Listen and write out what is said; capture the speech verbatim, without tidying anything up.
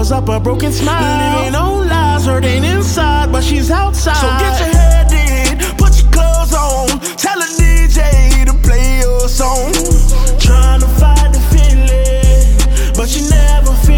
covers up a broken smile. Living on lies, hurting inside, but she's outside. So get your head in, put your clothes on, tell a D J to play your song. Trying to fight the feeling, but you never feel